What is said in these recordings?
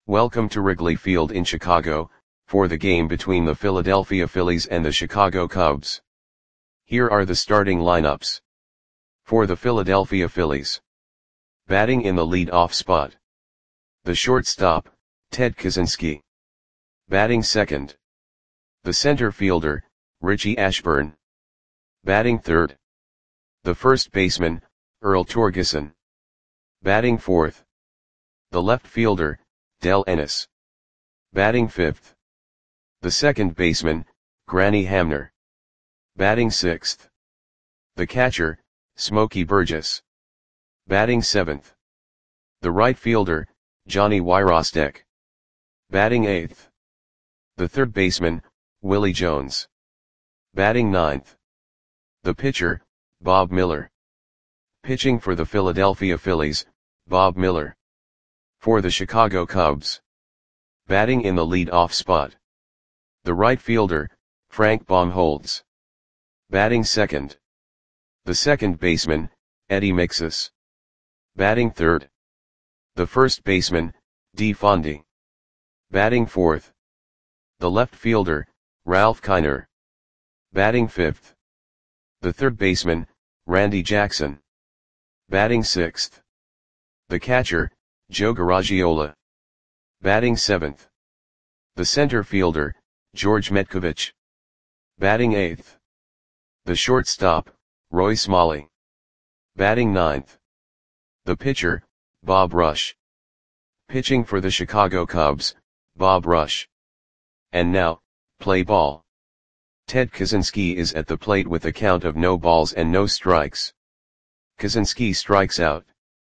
Welcome to Wrigley Field in Chicago, for the game between the Philadelphia Phillies and the Chicago Cubs. Here are the starting lineups. For the Philadelphia Phillies. Batting in the lead-off spot. The shortstop, Ted Kaczynski. Batting second. The center fielder, Richie Ashburn. Batting third. The first baseman, Earl Torgeson. Batting fourth. The left fielder, Del Ennis. Batting fifth. The second baseman, Granny Hamner. Batting sixth. The catcher, Smokey Burgess. Batting seventh. The right fielder, Johnny Wyrostek. Batting eighth. The third baseman, Willie Jones. Batting ninth. The pitcher, Bob Miller. Pitching for the Philadelphia Phillies, Bob Miller. For the Chicago Cubs. Batting in the lead-off spot. The right fielder, Frank Baumholtz. Batting second. The second baseman, Eddie Mixus. Batting third. The first baseman, Dee Fondy. Batting fourth. The left fielder, Ralph Kiner. Batting fifth. The third baseman, Randy Jackson. Batting sixth. The catcher, Joe Garagiola. Batting seventh. The center fielder, George Metkovich. Batting eighth. The shortstop, Roy Smalley. Batting ninth. The pitcher, Bob Rush. Pitching for the Chicago Cubs, Bob Rush. And now, play ball. Ted Kaczynski is at the plate with a count of no balls and no strikes. Kaczynski strikes out.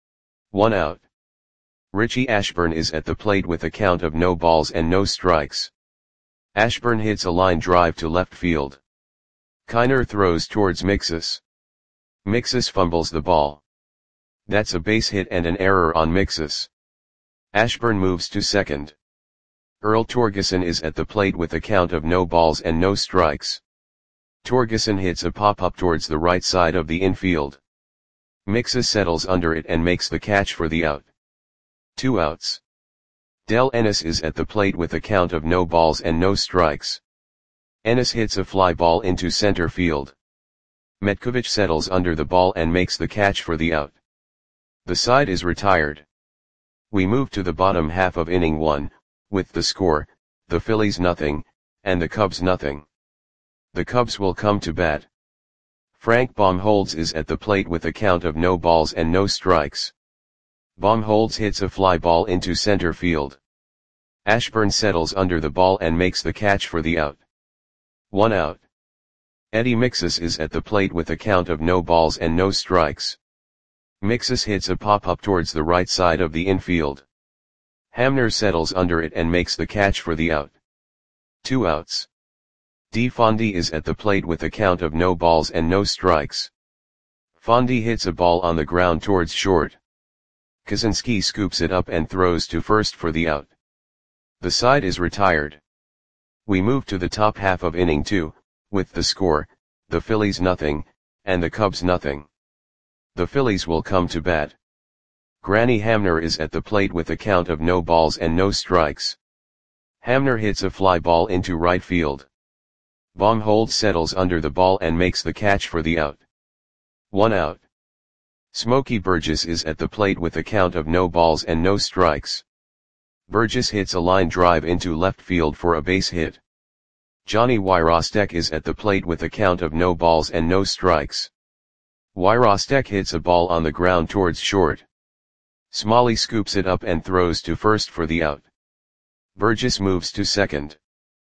1 out. Richie Ashburn is at the plate with a count of no balls and no strikes. Ashburn hits a line drive to left field. Kiner throws towards Mixus. Mixus fumbles the ball. That's a base hit and an error on Mixus. Ashburn moves to second. Earl Torgeson is at the plate with a count of no balls and no strikes. Torgeson hits a pop-up towards the right side of the infield. Mixus settles under it and makes the catch for the out. 2 outs. Del Ennis is at the plate with a count of no balls and no strikes. Ennis hits a fly ball into center field. Metkovich settles under the ball and makes the catch for the out. The side is retired. We move to the bottom half of inning 1, with the score, the Phillies nothing, and the Cubs nothing. The Cubs will come to bat. Frank Baumholtz is at the plate with a count of no balls and no strikes. Baumholtz hits a fly ball into center field. Ashburn settles under the ball and makes the catch for the out. 1 out. Eddie Mixus is at the plate with a count of no balls and no strikes. Mixus hits a pop-up towards the right side of the infield. Hamner settles under it and makes the catch for the out. 2 outs. Dee Fondy is at the plate with a count of no balls and no strikes. Fondy hits a ball on the ground towards short. Kaczynski scoops it up and throws to first for the out. The side is retired. We move to the top half of inning 2, with the score, the Phillies nothing, and the Cubs nothing. The Phillies will come to bat. Granny Hamner is at the plate with a count of no balls and no strikes. Hamner hits a fly ball into right field. Baumholtz settles under the ball and makes the catch for the out. 1 out. Smokey Burgess is at the plate with a count of no balls and no strikes. Burgess hits a line drive into left field for a base hit. Johnny Wyrostek is at the plate with a count of no balls and no strikes. Wyrostek hits a ball on the ground towards short. Smalley scoops it up and throws to first for the out. Burgess moves to second.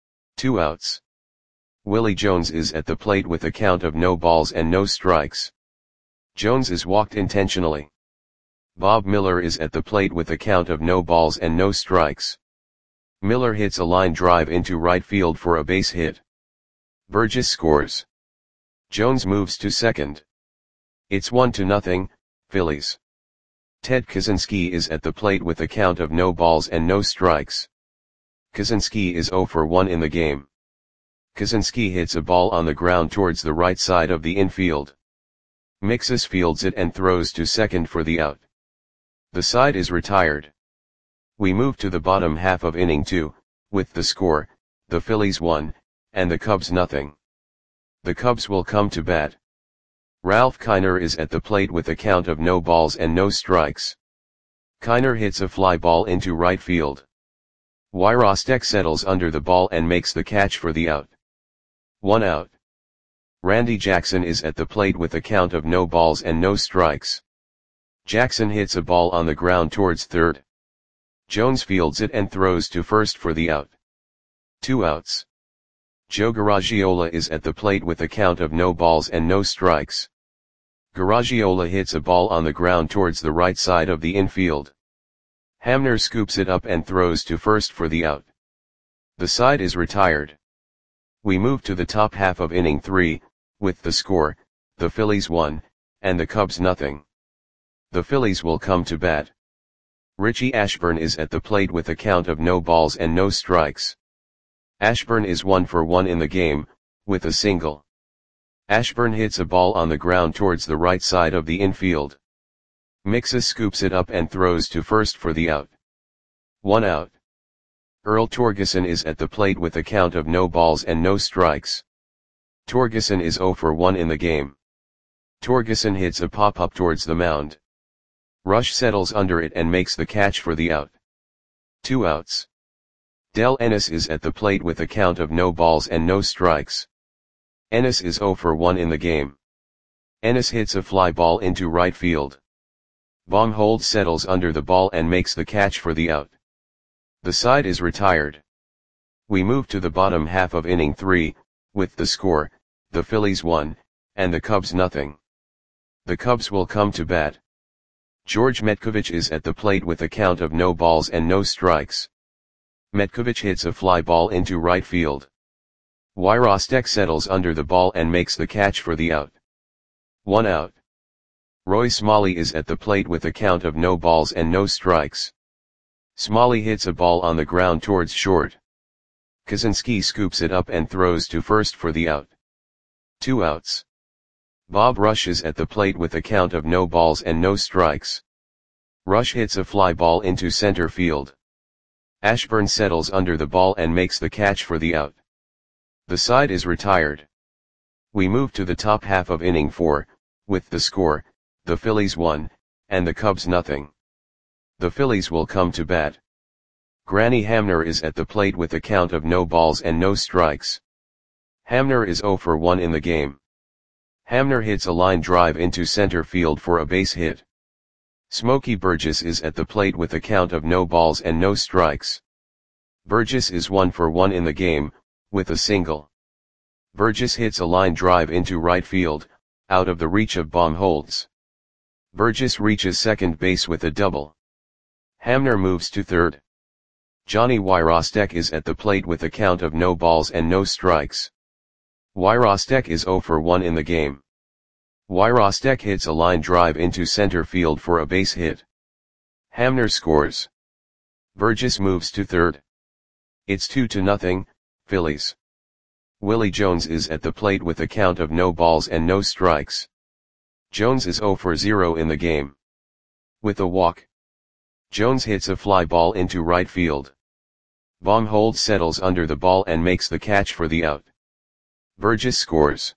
2 outs. Willie Jones is at the plate with a count of no balls and no strikes. Jones is walked intentionally. Bob Miller is at the plate with a count of no balls and no strikes. Miller hits a line drive into right field for a base hit. Burgess scores. Jones moves to second. It's 1-0, Phillies. Ted Kaczynski is at the plate with a count of no balls and no strikes. Kaczynski is 0 for 1 in the game. Kaczynski hits a ball on the ground towards the right side of the infield. Mixus fields it and throws to second for the out. The side is retired. We move to the bottom half of inning 2, with the score, the Phillies 1, and the Cubs nothing. The Cubs will come to bat. Ralph Kiner is at the plate with a count of no balls and no strikes. Kiner hits a fly ball into right field. Wyrostek settles under the ball and makes the catch for the out. 1 out. Randy Jackson is at the plate with a count of no balls and no strikes. Jackson hits a ball on the ground towards third. Jones fields it and throws to first for the out. 2 outs. Joe Garagiola is at the plate with a count of no balls and no strikes. Garagiola hits a ball on the ground towards the right side of the infield. Hamner scoops it up and throws to first for the out. The side is retired. We move to the top half of inning 3, with the score, the Phillies 1, and the Cubs nothing. The Phillies will come to bat. Richie Ashburn is at the plate with a count of no balls and no strikes. Ashburn is 1 for 1 in the game, with a single. Ashburn hits a ball on the ground towards the right side of the infield. Mixes scoops it up and throws to first for the out. 1 out. Earl Torgeson is at the plate with a count of no balls and no strikes. Torgeson is 0 for 1 in the game. Torgeson hits a pop-up towards the mound. Rush settles under it and makes the catch for the out. 2 outs. Del Ennis is at the plate with a count of no balls and no strikes. Ennis is 0 for 1 in the game. Ennis hits a fly ball into right field. Baumholtz settles under the ball and makes the catch for the out. The side is retired. We move to the bottom half of inning 3, with the score, the Phillies 1, and the Cubs nothing. The Cubs will come to bat. George Metkovich is at the plate with a count of no balls and no strikes. Metkovich hits a fly ball into right field. Wyrostek settles under the ball and makes the catch for the out. 1 out. Roy Smalley is at the plate with a count of no balls and no strikes. Smalley hits a ball on the ground towards short. Kaczynski scoops it up and throws to first for the out. 2 outs. Bob Rush is at the plate with a count of no balls and no strikes. Rush hits a fly ball into center field. Ashburn settles under the ball and makes the catch for the out. The side is retired. We move to the top half of inning 4, with the score, the Phillies 1, and the Cubs nothing. The Phillies will come to bat. Granny Hamner is at the plate with a count of no balls and no strikes. Hamner is 0 for 1 in the game. Hamner hits a line drive into center field for a base hit. Smokey Burgess is at the plate with a count of no balls and no strikes. Burgess is 1 for 1 in the game, with a single. Burgess hits a line drive into right field, out of the reach of Baumholtz. Burgess reaches second base with a double. Hamner moves to third. Johnny Wyrostek is at the plate with a count of no balls and no strikes. Wyrostek is 0 for 1 in the game. Wyrostek hits a line drive into center field for a base hit. Hamner scores. Burgess moves to third. It's 2-0, Phillies. Willie Jones is at the plate with a count of no balls and no strikes. Jones is 0 for 0 in the game. With a walk. Jones hits a fly ball into right field. Baumholtz settles under the ball and makes the catch for the out. Burgess scores.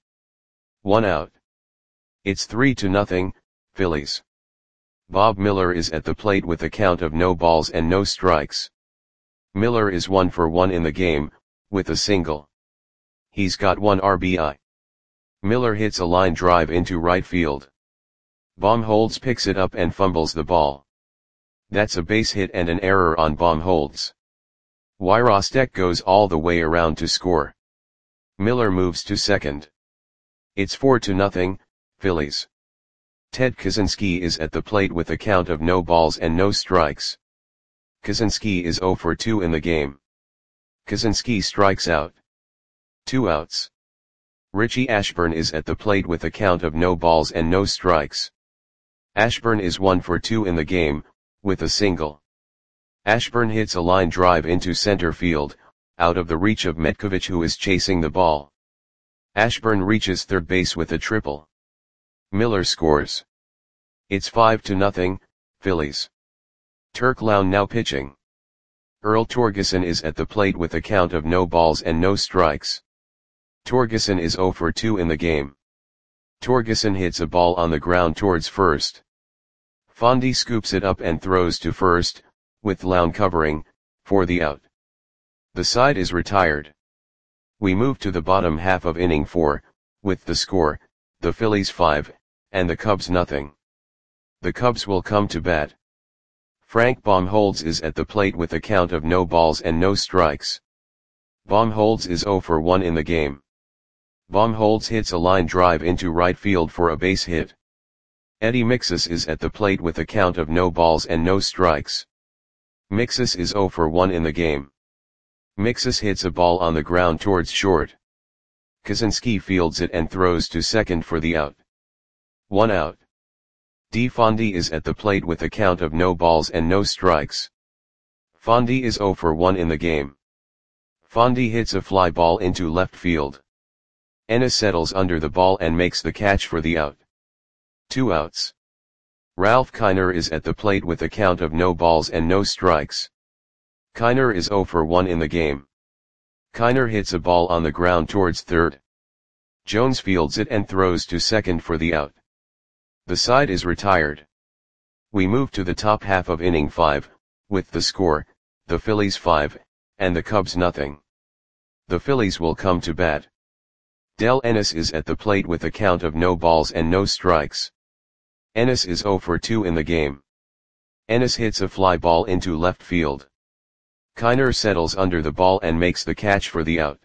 1 out. It's 3-0, Phillies. Bob Miller is at the plate with a count of no balls and no strikes. Miller is 1 for 1 in the game, with a single. He's got 1 RBI. Miller hits a line drive into right field. Baumholtz picks it up and fumbles the ball. That's a base hit and an error on Baumholtz. Wyrostek goes all the way around to score. Miller moves to second. It's 4-0, Phillies. Ted Kaczynski is at the plate with a count of no balls and no strikes. Kaczynski is 0 for 2 in the game. Kaczynski strikes out. 2 outs. Richie Ashburn is at the plate with a count of no balls and no strikes. Ashburn is 1 for 2 in the game, with a single. Ashburn hits a line drive into center field, out of the reach of Metkovich who is chasing the ball. Ashburn reaches third base with a triple. Miller scores. It's 5-0, Phillies. Turk Lown now pitching. Earl Torgeson is at the plate with a count of no balls and no strikes. Torgeson is 0 for 2 in the game. Torgeson hits a ball on the ground towards first. Fondy scoops it up and throws to first, with Lown covering, for the out. The side is retired. We move to the bottom half of inning 4, with the score, the Phillies 5, and the Cubs nothing. The Cubs will come to bat. Frank Baumholtz is at the plate with a count of no balls and no strikes. Baumholtz is 0 for 1 in the game. Baumholtz hits a line drive into right field for a base hit. Eddie Mixus is at the plate with a count of no balls and no strikes. Mixus is 0 for 1 in the game. Mixus hits a ball on the ground towards short. Kaczynski fields it and throws to second for the out. 1 out. D. Fondy is at the plate with a count of no balls and no strikes. Fondy is 0 for 1 in the game. Fondy hits a fly ball into left field. Ennis settles under the ball and makes the catch for the out. 2 outs. Ralph Kiner is at the plate with a count of no balls and no strikes. Kiner is 0 for 1 in the game. Kiner hits a ball on the ground towards third. Jones fields it and throws to second for the out. The side is retired. We move to the top half of inning 5, with the score, the Phillies 5, and the Cubs nothing. The Phillies will come to bat. Del Ennis is at the plate with a count of no balls and no strikes. Ennis is 0 for 2 in the game. Ennis hits a fly ball into left field. Kiner settles under the ball and makes the catch for the out.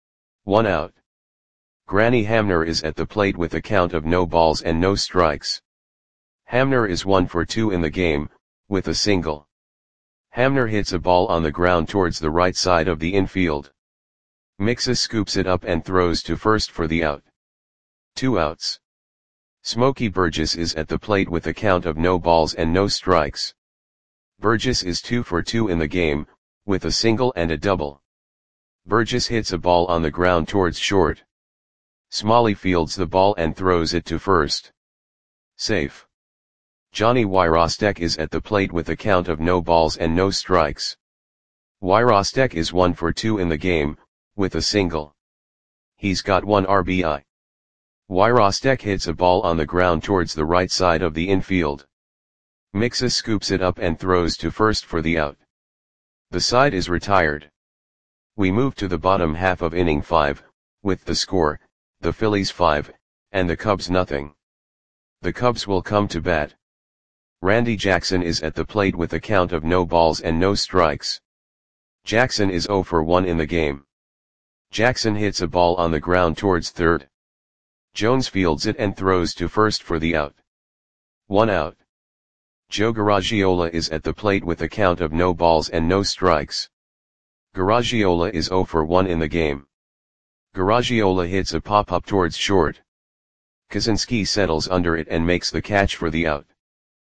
1 out. Granny Hamner is at the plate with a count of no balls and no strikes. Hamner is 1 for 2 in the game, with a single. Hamner hits a ball on the ground towards the right side of the infield. Mixus scoops it up and throws to first for the out. 2 outs. Smokey Burgess is at the plate with a count of no balls and no strikes. Burgess is 2 for 2 in the game, with a single and a double. Burgess hits a ball on the ground towards short. Smalley fields the ball and throws it to first. Safe. Johnny Wyrostek is at the plate with a count of no balls and no strikes. Wyrostek is 1 for 2 in the game, with a single. He's got 1 RBI. Wyrostek hits a ball on the ground towards the right side of the infield. Mixus scoops it up and throws to first for the out. The side is retired. We move to the bottom half of inning 5, with the score, the Phillies 5, and the Cubs nothing. The Cubs will come to bat. Randy Jackson is at the plate with a count of no balls and no strikes. Jackson is 0 for 1 in the game. Jackson hits a ball on the ground towards third. Jones fields it and throws to first for the out. 1 out. Joe Garagiola is at the plate with a count of no balls and no strikes. Garagiola is 0 for 1 in the game. Garagiola hits a pop-up towards short. Kaczynski settles under it and makes the catch for the out.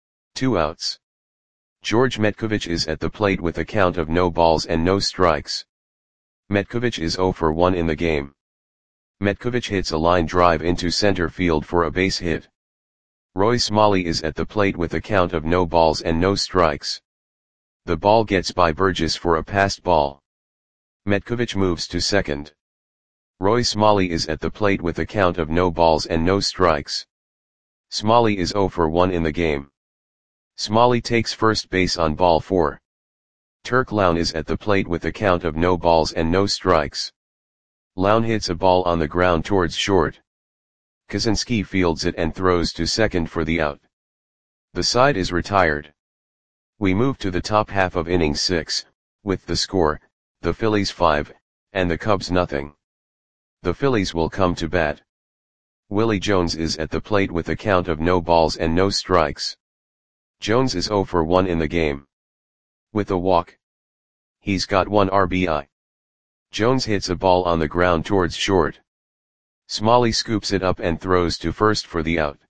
2 outs. George Metkovich is at the plate with a count of no balls and no strikes. Metkovich is 0 for 1 in the game. Metkovich hits a line drive into center field for a base hit. Roy Smalley is at the plate with a count of no balls and no strikes. The ball gets by Burgess for a passed ball. Metkovich moves to second. Roy Smalley is at the plate with a count of no balls and no strikes. Smalley is 0 for 1 in the game. Smalley takes first base on ball 4. Turk Lown is at the plate with a count of no balls and no strikes. Lown hits a ball on the ground towards short. Kaczynski fields it and throws to second for the out. The side is retired. We move to the top half of inning 6, with the score, the Phillies 5, and the Cubs nothing. The Phillies will come to bat. Willie Jones is at the plate with a count of no balls and no strikes. Jones is 0 for 1 in the game. With a walk. He's got 1 RBI. Jones hits a ball on the ground towards short. Smalley scoops it up and throws to first for the out.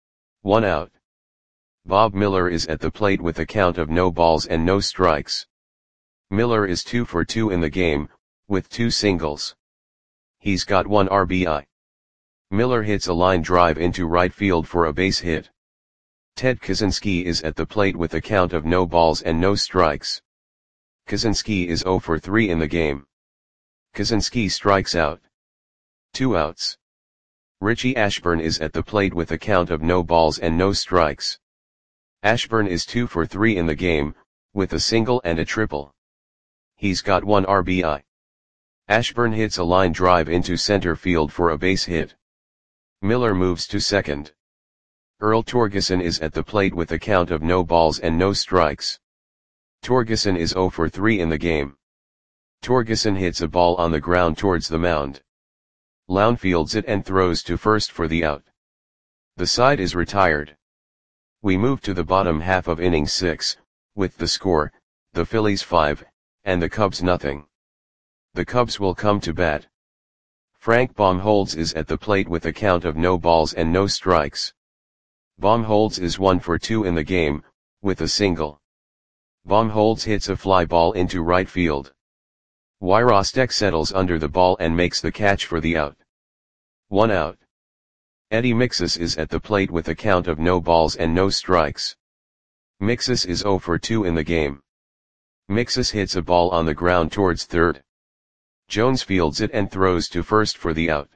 1 out. Bob Miller is at the plate with a count of no balls and no strikes. Miller is 2 for 2 in the game, with 2 singles. He's got 1 RBI. Miller hits a line drive into right field for a base hit. Ted Kaczynski is at the plate with a count of no balls and no strikes. Kaczynski is 0 for 3 in the game. Kaczynski strikes out. 2 outs. Richie Ashburn is at the plate with a count of no balls and no strikes. Ashburn is 2 for 3 in the game, with a single and a triple. He's got 1 RBI. Ashburn hits a line drive into center field for a base hit. Miller moves to second. Earl Torgeson is at the plate with a count of no balls and no strikes. Torgeson is 0 for 3 in the game. Torgeson hits a ball on the ground towards the mound. Lown fields it and throws to first for the out. The side is retired. We move to the bottom half of inning 6, with the score, the Phillies 5, and the Cubs nothing. The Cubs will come to bat. Frank Baumholtz is at the plate with a count of no balls and no strikes. Baumholtz is 1 for 2 in the game, with a single. Baumholtz hits a fly ball into right field. Wyrostek settles under the ball and makes the catch for the out. 1 out. Eddie Mixus is at the plate with a count of no balls and no strikes. Mixus is 0 for 2 in the game. Mixus hits a ball on the ground towards third. Jones fields it and throws to first for the out.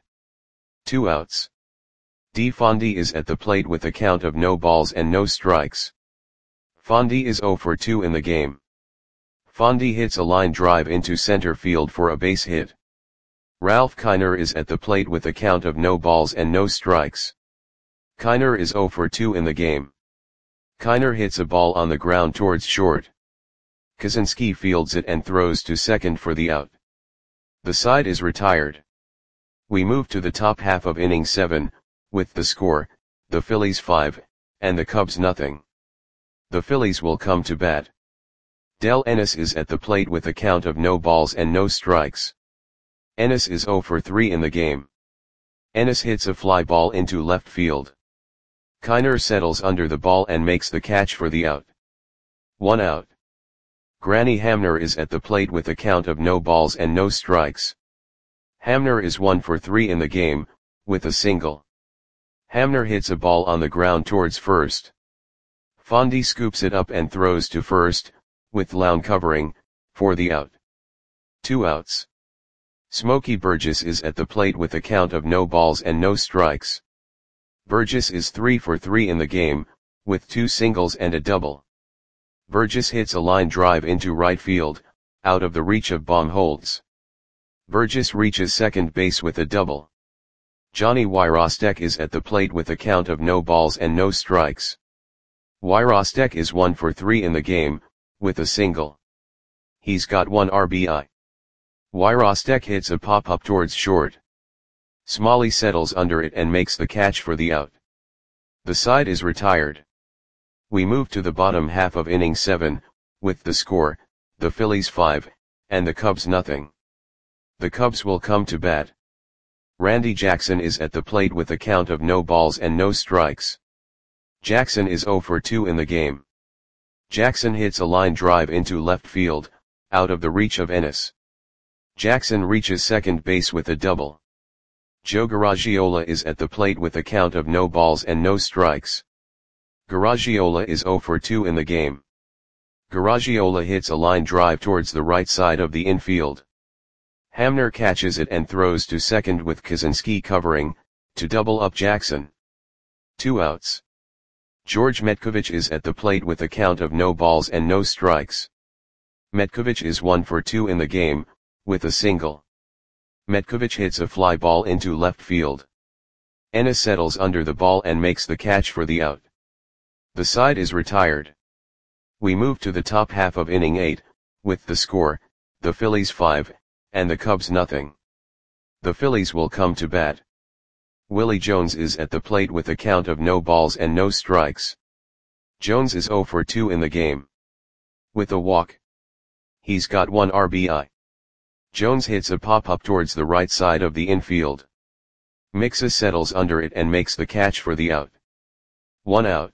2 outs. D. Fondy is at the plate with a count of no balls and no strikes. Fondy is 0 for 2 in the game. Fondy hits a line drive into center field for a base hit. Ralph Kiner is at the plate with a count of no balls and no strikes. Kiner is 0 for 2 in the game. Kiner hits a ball on the ground towards short. Kaczynski fields it and throws to second for the out. The side is retired. We move to the top half of inning 7, with the score, the Phillies 5, and the Cubs nothing. The Phillies will come to bat. Del Ennis is at the plate with a count of no balls and no strikes. Ennis is 0 for 3 in the game. Ennis hits a fly ball into left field. Kiner settles under the ball and makes the catch for the out. 1 out. Granny Hamner is at the plate with a count of no balls and no strikes. Hamner is 1 for 3 in the game, with a single. Hamner hits a ball on the ground towards first. Fondy scoops it up and throws to first, with Lown covering, for the out. 2 outs. Smokey Burgess is at the plate with a count of no balls and no strikes. Burgess is 3 for 3 in the game, with 2 singles and a double. Burgess hits a line drive into right field, out of the reach of Baumholtz. Burgess reaches second base with a double. Johnny Wyrostek is at the plate with a count of no balls and no strikes. Wyrostek is 1 for 3 in the game, with a single. He's got 1 RBI. Wyrostek hits a pop-up towards short. Smalley settles under it and makes the catch for the out. The side is retired. We move to the bottom half of inning 7, with the score, the Phillies 5, and the Cubs nothing. The Cubs will come to bat. Randy Jackson is at the plate with a count of no balls and no strikes. Jackson is 0 for 2 in the game. Jackson hits a line drive into left field, out of the reach of Ennis. Jackson reaches second base with a double. Joe Garagiola is at the plate with a count of no balls and no strikes. Garagiola is 0 for 2 in the game. Garagiola hits a line drive towards the right side of the infield. Hamner catches it and throws to second with Kaczynski covering, to double up Jackson. 2 outs. George Metkovich is at the plate with a count of no balls and no strikes. Metkovich is 1 for 2 in the game, with a single. Metkovich hits a fly ball into left field. Ennis settles under the ball and makes the catch for the out. The side is retired. We move to the top half of inning 8, with the score, the Phillies 5, and the Cubs nothing. The Phillies will come to bat. Willie Jones is at the plate with a count of no balls and no strikes. Jones is 0 for 2 in the game. With a walk. He's got 1 RBI. Jones hits a pop-up towards the right side of the infield. Mixus settles under it and makes the catch for the out. 1 out.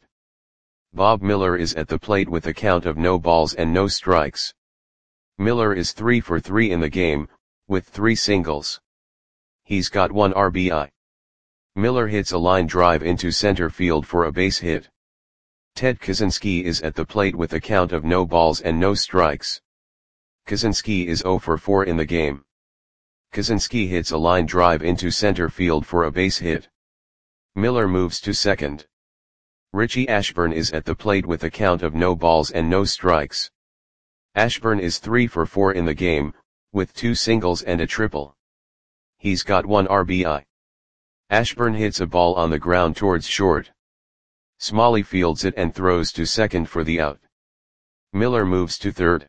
Bob Miller is at the plate with a count of no balls and no strikes. Miller is 3 for 3 in the game, with 3 singles. He's got 1 RBI. Miller hits a line drive into center field for a base hit. Ted Kaczynski is at the plate with a count of no balls and no strikes. Kaczynski is 0 for 4 in the game. Kaczynski hits a line drive into center field for a base hit. Miller moves to second. Richie Ashburn is at the plate with a count of no balls and no strikes. Ashburn is 3 for 4 in the game, with 2 singles and a triple. He's got 1 RBI. Ashburn hits a ball on the ground towards short. Smalley fields it and throws to second for the out. Miller moves to third.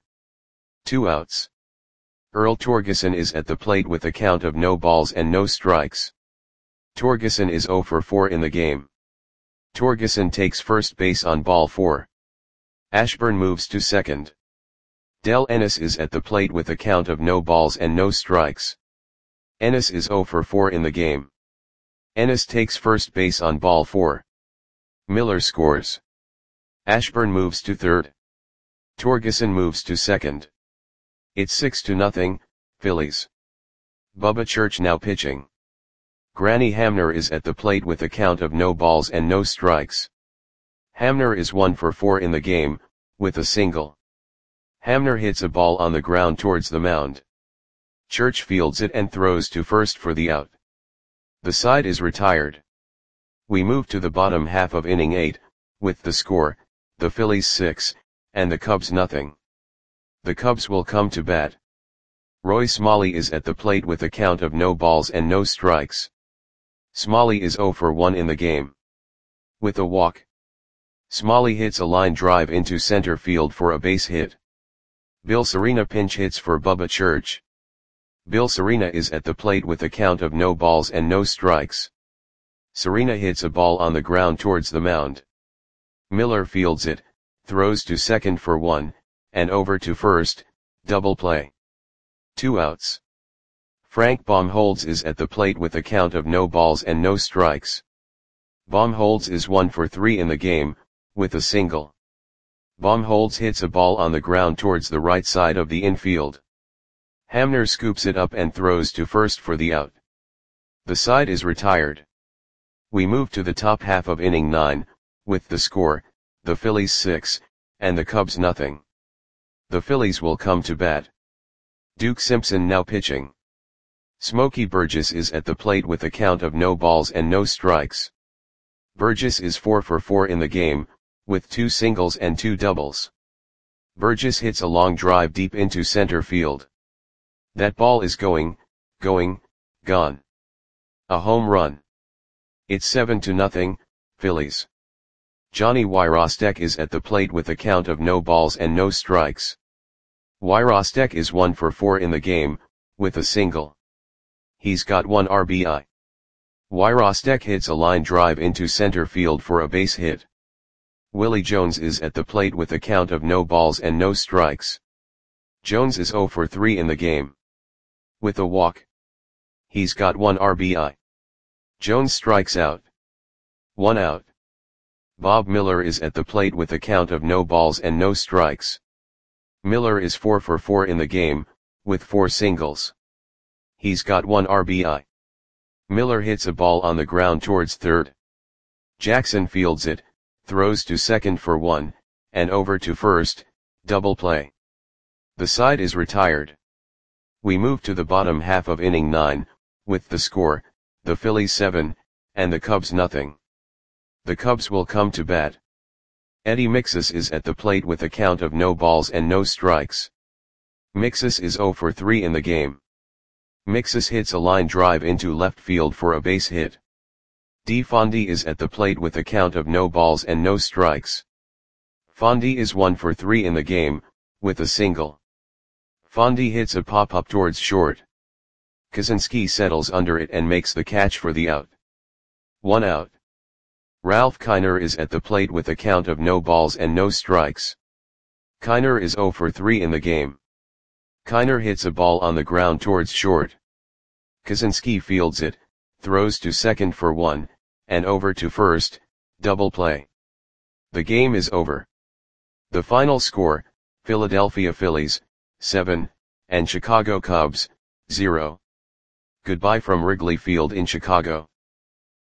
2 outs. Earl Torgeson is at the plate with a count of no balls and no strikes. Torgeson is 0 for 4 in the game. Torgeson takes first base on ball 4. Ashburn moves to second. Del Ennis is at the plate with a count of no balls and no strikes. Ennis is 0 for 4 in the game. Ennis takes first base on ball 4. Miller scores. Ashburn moves to third. Torgeson moves to second. It's 6-0, Phillies. Bubba Church now pitching. Granny Hamner is at the plate with a count of no balls and no strikes. Hamner is 1 for 4 in the game, with a single. Hamner hits a ball on the ground towards the mound. Church fields it and throws to first for the out. The side is retired. We move to the bottom half of inning 8, with the score, the Phillies 6, and the Cubs nothing. The Cubs will come to bat. Roy Smalley is at the plate with a count of no balls and no strikes. Smalley is 0 for 1 in the game. With a walk. Smalley hits a line drive into center field for a base hit. Bill Serena pinch hits for Bubba Church. Bill Serena is at the plate with a count of no balls and no strikes. Serena hits a ball on the ground towards the mound. Miller fields it, throws to second for 1, and over to first, double play. 2 outs. Frank Baumholtz is at the plate with a count of no balls and no strikes. Baumholtz is 1 for 3 in the game, with a single. Baumholtz hits a ball on the ground towards the right side of the infield. Hamner scoops it up and throws to first for the out. The side is retired. We move to the top half of inning 9, with the score, the Phillies 6, and the Cubs nothing. The Phillies will come to bat. Duke Simpson now pitching. Smokey Burgess is at the plate with a count of no balls and no strikes. Burgess is 4 for 4 in the game, with 2 singles and 2 doubles. Burgess hits a long drive deep into center field. That ball is gone. A home run. It's 7-0, Phillies. Johnny Wyrostek is at the plate with a count of no balls and no strikes. Wyrostek is 1 for 4 in the game, with a single. He's got 1 RBI. Wyrostek hits a line drive into center field for a base hit. Willie Jones is at the plate with a count of no balls and no strikes. Jones is 0 for 3 in the game. With a walk. He's got 1 RBI. Jones strikes out. 1 out. Bob Miller is at the plate with a count of no balls and no strikes. Miller is 4 for 4 in the game, with 4 singles. He's got 1 RBI. Miller hits a ball on the ground towards third. Jackson fields it, throws to second for 1, and over to first, double play. The side is retired. We move to the bottom half of inning 9, with the score, the Phillies 7, and the Cubs nothing. The Cubs will come to bat. Eddie Mixus is at the plate with a count of no balls and no strikes. Mixus is 0 for 3 in the game. Mixus hits a line drive into left field for a base hit. D. Fondy is at the plate with a count of no balls and no strikes. Fondy is 1 for 3 in the game, with a single. Fondy hits a pop-up towards short. Kaczynski settles under it and makes the catch for the out. 1 out. Ralph Kiner is at the plate with a count of no balls and no strikes. Kiner is 0 for 3 in the game. Kiner hits a ball on the ground towards short. Kaczynski fields it, throws to second for 1, and over to first, double play. The game is over. The final score, Philadelphia Phillies, 7, and Chicago Cubs, 0. Goodbye from Wrigley Field in Chicago.